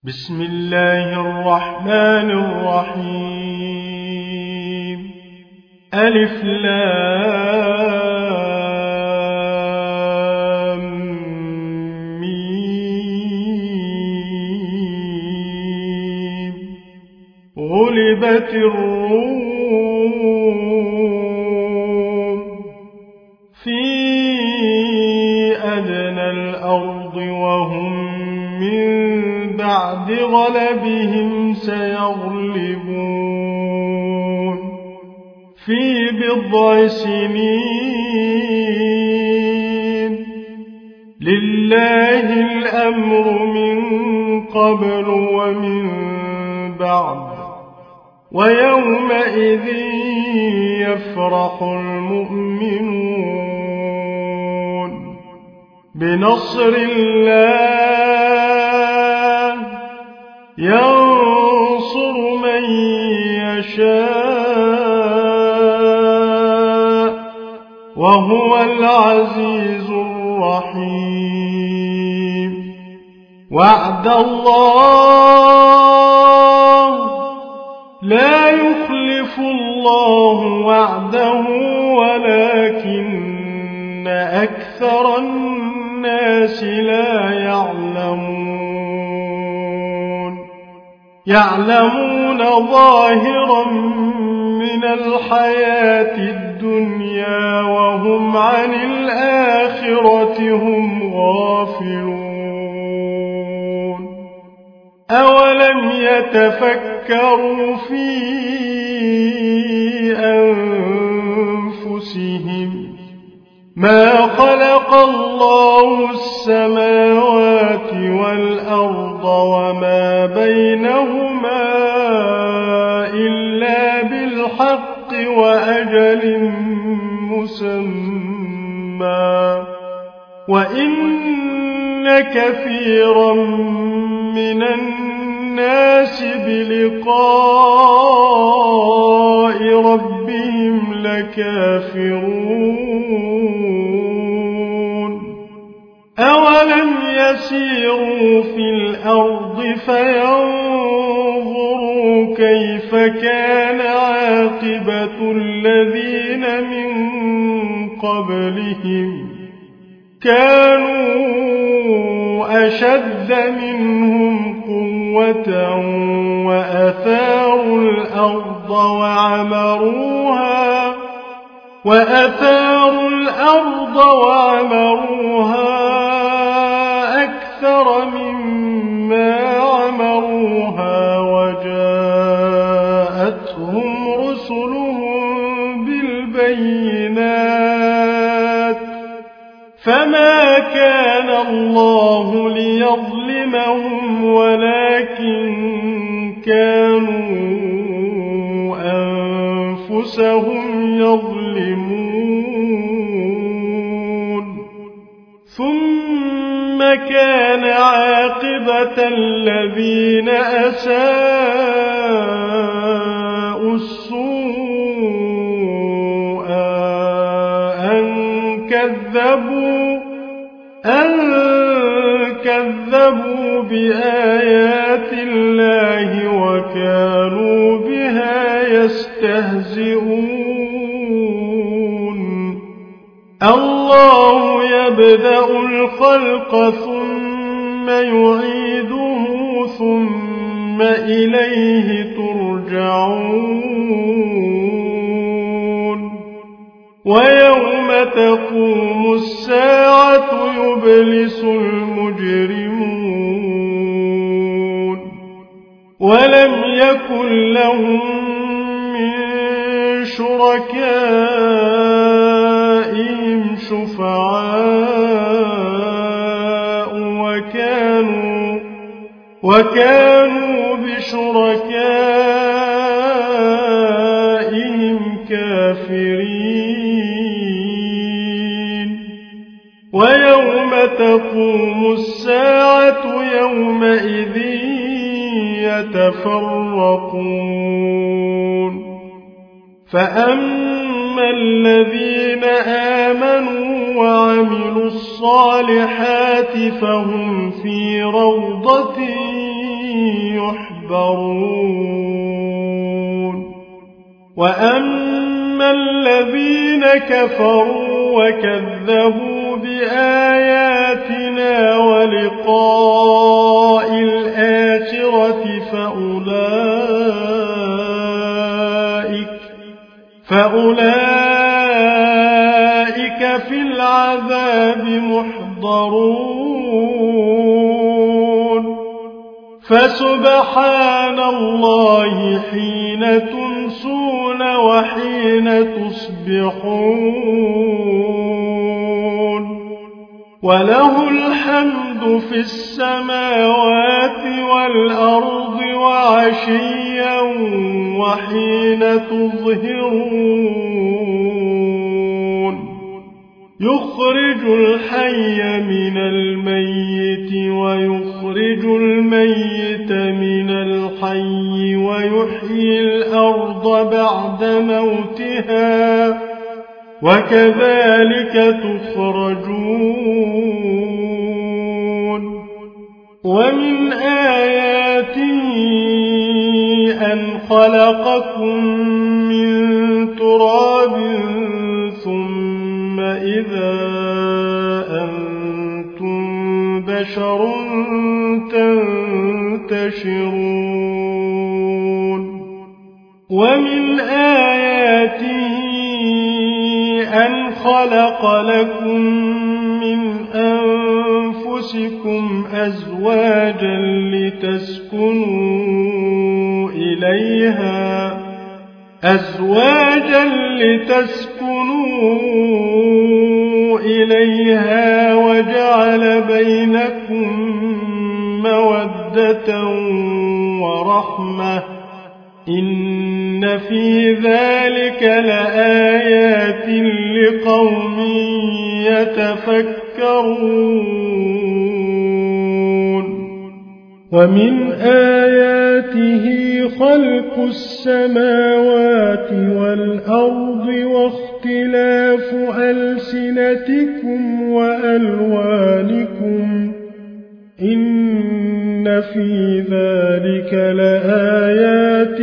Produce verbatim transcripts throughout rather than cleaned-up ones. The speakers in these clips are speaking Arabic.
بسم الله الرحمن الرحيم. ألف لام ميم. غلبت الروم في أدنى الأرض وهم من بعد غلبهم سيغلبون في بضع سنين. لله الأمر من قبل ومن بعد ويومئذ يفرح المؤمنون بنصر الله ينصر من يشاء وهو العزيز الرحيم. وعد الله لا يخلف الله وعده ولكن أكثر الناس لا يعلمون. يعلمون ظاهرا من الحياة الدنيا وهم عن الآخرة هم غافلون. أولم يتفكروا في أنفسهم ما خلق الله السماوات والأرض وما بينهما إلا بالحق وأجل مسمى وإن كثيرا من الناس بلقاء ربهم لكافرون. أولم يسيروا في الأرض فينظروا كيف كان عاقبة الذين من قبلهم كانوا أشد منهم قوة وأثاروا الأرض وعمروها وأثاروا الأرض وعمروها أكثر مما عمروها وجاءتهم رسلهم بالبينات فما كان الله ليظلمهم ولكن كانوا أنفسهم يظلمون. ثم كان عاقبة الذين أساءوا السوء أن كذبوا أن كذبوا بآيات الله وكانوا بها يستهزئون. الله يبدأ الخلق ثم يعيده ثم إليه ترجعون. ويوم تقوم الساعة يبلس المجرمون ولم يكن لهم من شركائهم شفعاء وكانوا وكانوا بشركائهم كافرين. ويوم تقوم الساعة يومئذ يتفرقون. فأما الذين آمنوا وعملوا الصالحات فهم في روضة يحبرون وأما الذين كفروا وكذبوا بآياتنا ولقاء الآخرة فأولئك فأولئك في العذاب محضرون فسبحان الله حين تمسون وحين تصبحون وله الحمد في السماوات والأرض وعشيا وحين تظهرون يخرج الحي من الميت ويخرج الميت من الحي ويحيي الأرض بعد موتها وكذلك تخرجون ومن آياته أن خلقكم من تراب ثم إذا أنتم بشر تنتشرون ومن آياته أن خلق لكم من أنفسكم أزواجا لتسكنوا إليها أزواجا لتسكنوا إليها وجعل بينكم مودة ورحمة إن في ذلك لآيات لقوم يتفكرون ومن آياته خلق السماوات والأرض واختلاف ألسنتكم وألوانكم إن في ذلك لآيات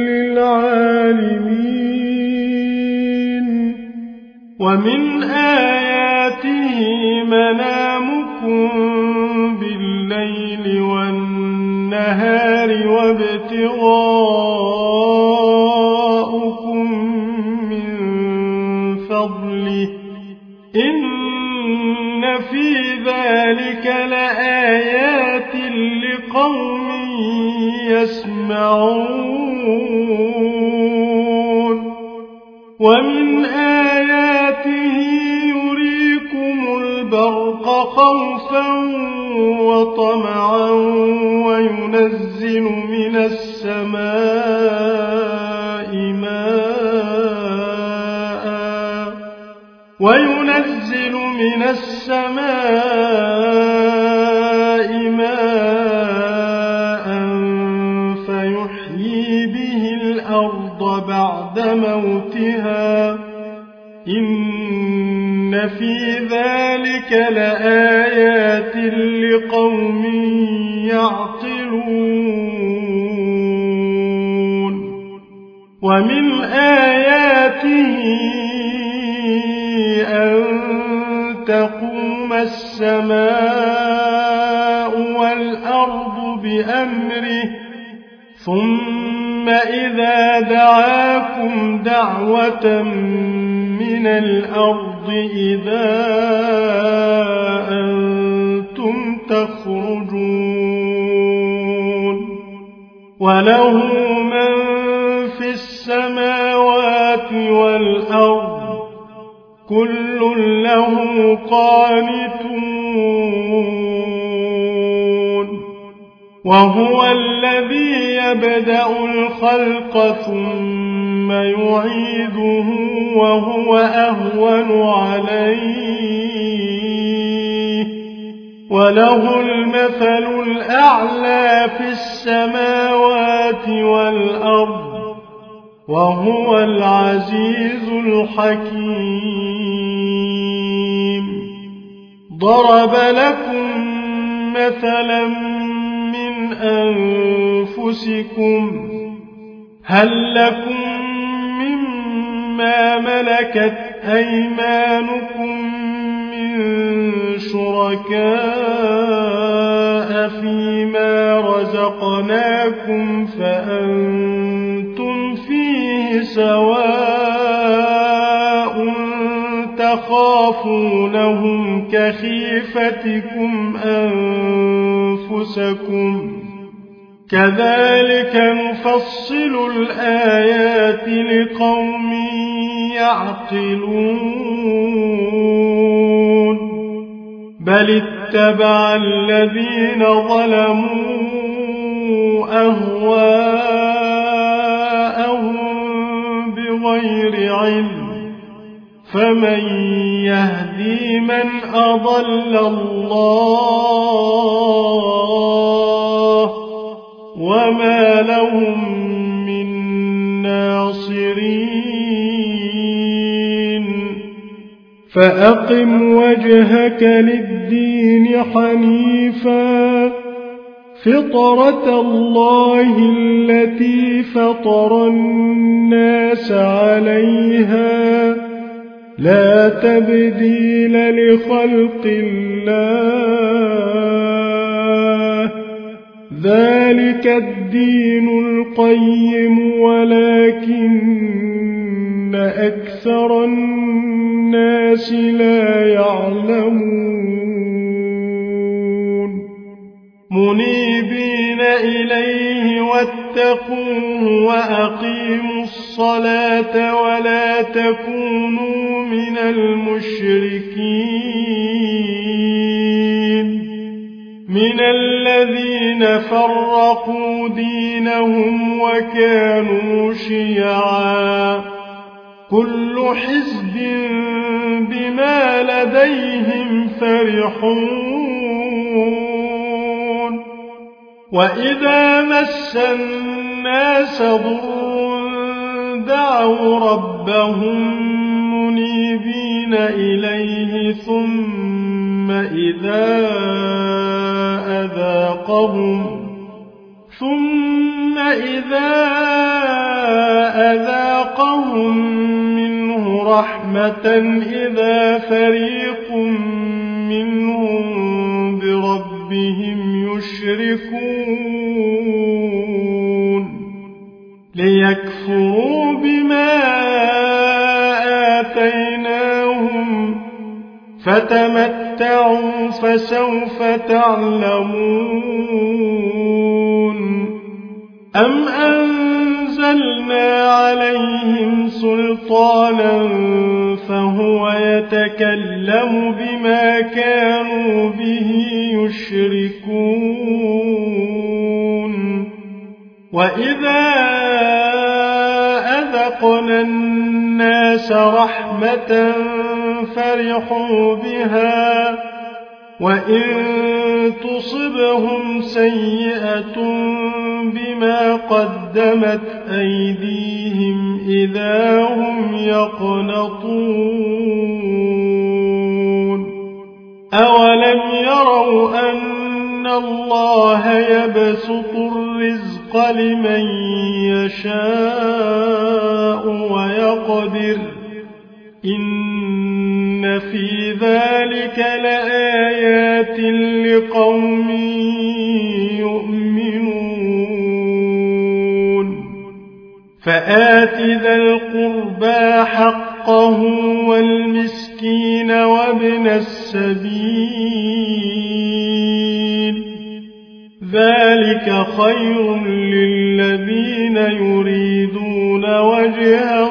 للعالمين ومن آياته منامكم بالليل والنهار وابتغاؤكم من فضله إن في ذلك لآيات لقوم يسمعون ومن آياته يريكم البرق خوفا وطمعا وينزل من السماء ماء وينزل من السماء ماء فيحيي به الأرض بعد موتها إن في ذلك لآيات لقوم يعقلون ومن آياته أن تقوم السماء والأرض بأمره ثم إذا دعاكم دعوة من الأرض إذا أنتم تخرجون وله من في السماوات والأرض كل له قانتون وهو الذي يبدأ الخلق ثم يعيده وهو أهون عليه وله المثل الأعلى في السماوات والأرض وهو العزيز الحكيم ضرب لكم مثلا من أنفسكم أنفسكم هل لكم مما ملكت أيمانكم من شركاء فيما رزقناكم فأنتم فيه سواء تخافونهم كخيفتكم أنفسكم كذلك نفصل الآيات لقوم يعقلون بل اتبع الذين ظلموا أهواءهم بغير علم فمن يهدي من أضل الله وما لهم من ناصرين فأقم وجهك للدين حنيفا فطرة الله التي فطر الناس عليها لا تبديل لخلق الله ذلك الدين القيم ولكن أكثر الناس لا يعلمون منيبين إليه واتقوه وأقيموا الصلاة ولا تكونوا من المشركين من الذين فرقوا دينهم وكانوا شيعا كل حزب بما لديهم فرحون وإذا مس الناس ضر دعوا ربهم منيبين إليه ثم إذا أذاقهم ثم إذا أذاقهم منه رحمة إذا فريق منهم بربهم يشركون ليكفروا بما آتيناهم فتمتعوا فسوف تعلمون أم أنزلنا عليهم سلطانا فهو يتكلم بما كانوا به يشركون وإذا أذقنا الناس رحمة فرحوا بها وإن تصبهم سيئة بما قدمت أيديهم إذا هم يقنطون أولم يروا أن الله يبسط الرزق لمن يشاء ويقدر إن في ذلك لآيات لقوم يؤمنون فآت ذا القربى حقه والمسكين وابن السبيل ذلك خير للذين يريدون وجه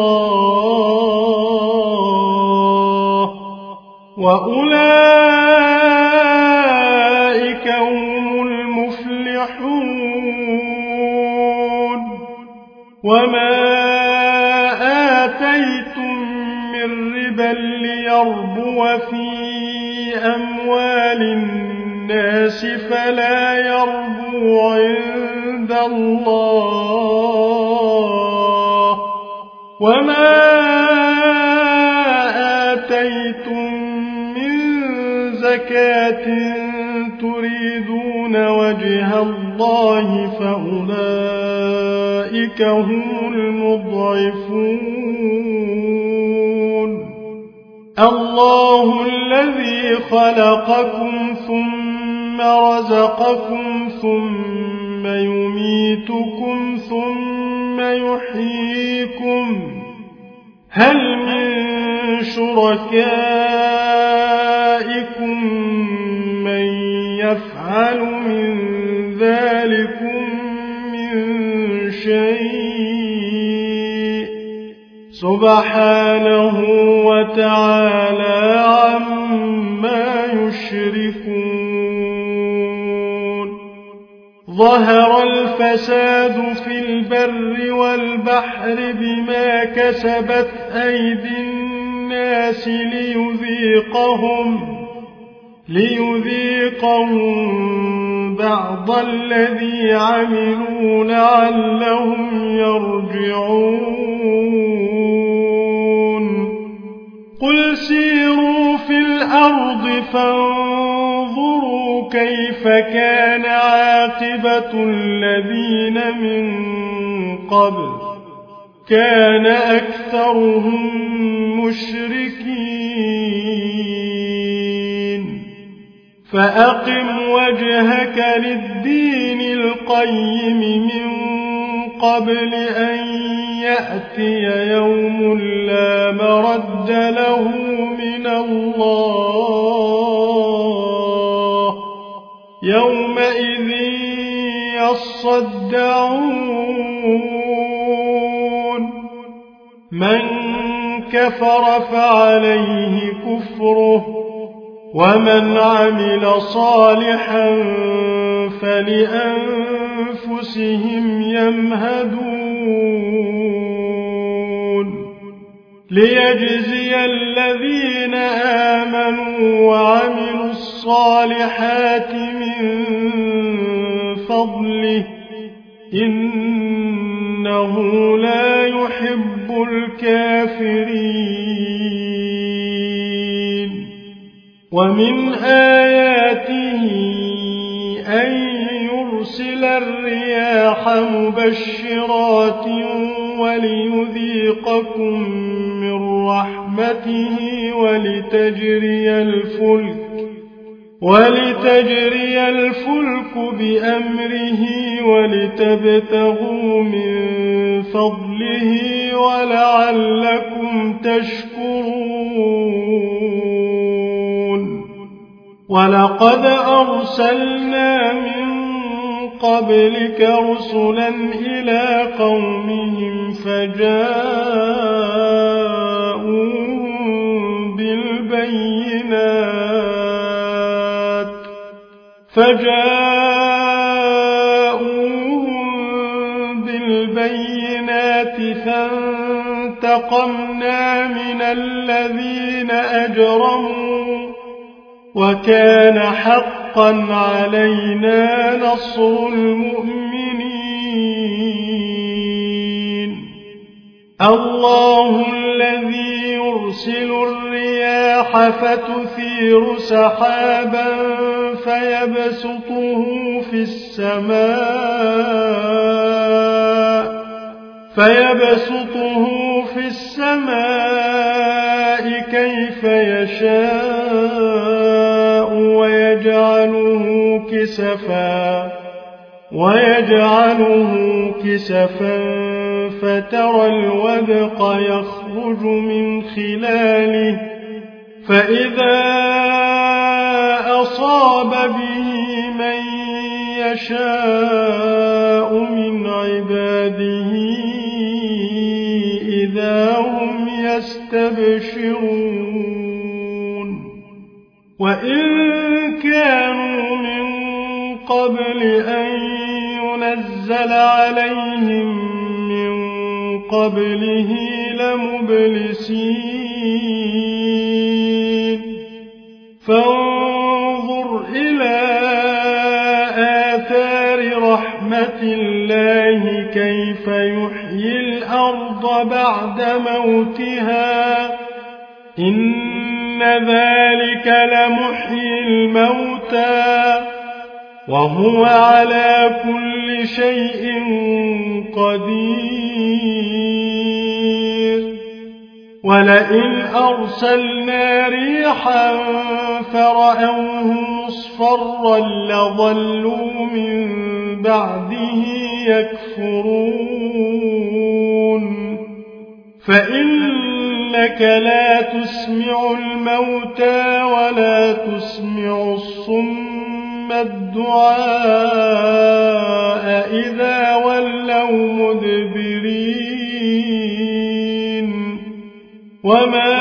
الله وأولئك هم المفلحون وما آتيتم من ربا ليربو في أموال الناس فلا يربو عند الله وما آتيتم من زكاة تريدون وجه الله فأولئك هم المضعفون الله الذي خلقكم ثم رزقكم ثم يميتكم ثم يحييكم هل من شركائكم من يفعل من ذلكم من شيء سبحانه وتعالى عما يشركون ظهر الفساد في البر والبحر بما كسبت أيدي الناس ليذيقهم ليذيقهم بعض الذي عملوا لعلهم يرجعون قل سيروا في الأرض فانظروا كيف كان عاقبة الذين من قبل كان أكثرهم مشركين فأقم وجهك للدين القيم من قبل أن يأتي يوم لا مرد له من الله يومئذ يصدعون من كفر فعليه كفره ومن عمل صالحا فلأنفسهم يمهدون ليجزي الذين آمنوا وعملوا الصالحات من فضله إنه لا يحب الكافرين ومن آياته أن يرسل الرياح مبشرات وليذيقكم من رحمته ولتجري الفلك ولتجري الفلك بأمره ولتبتغوا من فضله ولعلكم تشكرون ولقد أرسلنا من قبلك رسلا إلى قومهم فجاءوهم بالبينات فجاءوهم بالبينات فانتقمنا من الذين أجرموا وكان حقا علينا نصر المؤمنين الله الذي يرسل الرياح فتثير سحابا فيبسطه في السماء فيبسطه في السماء كيف يشاء ويجعله كسفا ويجعله كسفا فترى الودق يخرج من خلاله فإذا أصاب به من يشاء من عباده إذا هم يستبشرون وإن كانوا من قبل أن ينزل عليهم من قبله لمبلسين فانظر إلى آثار رحمة الله كيف يحيي الأرض بعد موتها إن ذلك لمحيي الموتى وهو على كل شيء قدير ولئن أرسلنا ريحا فرأوه مصفرا لظلوا من بعده يكفرون فإنك لا تسمع الموتى ولا تسمع الصم الدعاء إذا ولوا مدبرين وما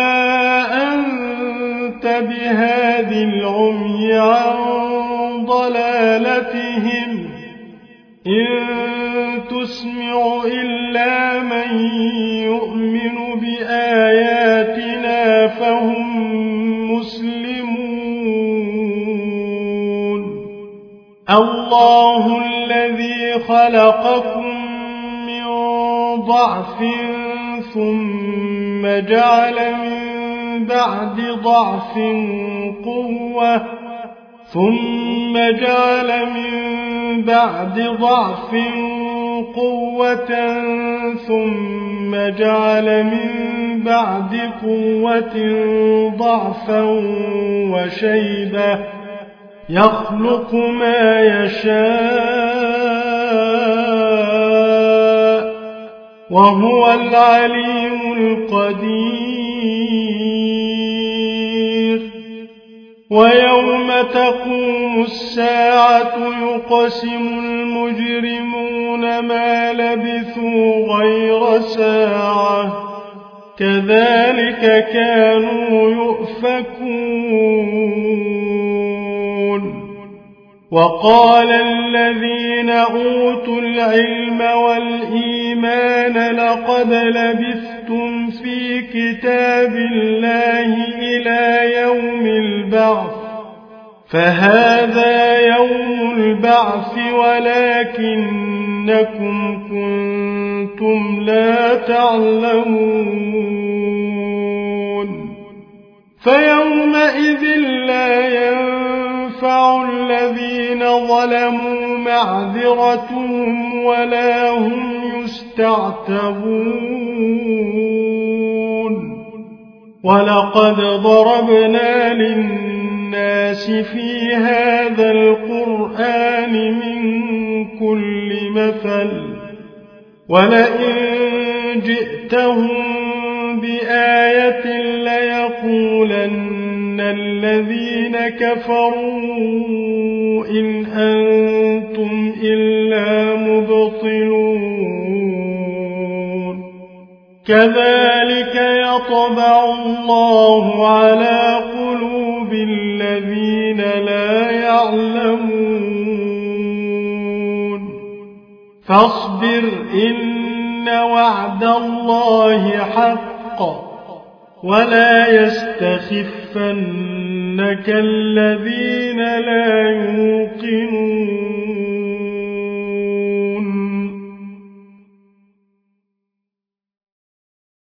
أنت بهاد العمي عن ضلالتهم إن تسمع إلا من يؤمن بآياتنا فهم مسلمون الله الذي خلقكم من ضعف ثم جعل من بعد ضعف قوة ثم جعل من بعد ضعف قوة ثم جعل من بعد قوة ضعفا وشيبة يخلق ما يشاء وهو العليم القدير ويوم تقوم الساعة يقسم المجرمون ما لبثوا غير ساعة كذلك كانوا يؤفكون وقال الذين أوتوا العلم والإيمان لقد لبثتم في كتاب الله إلى يوم البعث فهذا يوم البعث ولكنكم كنتم لا تعلمون فيومئذ لا ينفع الذين ظلموا معذرتهم ولا هم يستعتبون ولقد ضربنا للناس في هذا القرآن من كل مثل ولئن جئتهم بآية ليقولن الذين كفروا إن أنتم إلا مبطلون كذلك يطبع الله على قلوب الذين لا يعلمون فاصبر إن وعد الله حق ولا يستخفنك الذين لا يؤمنون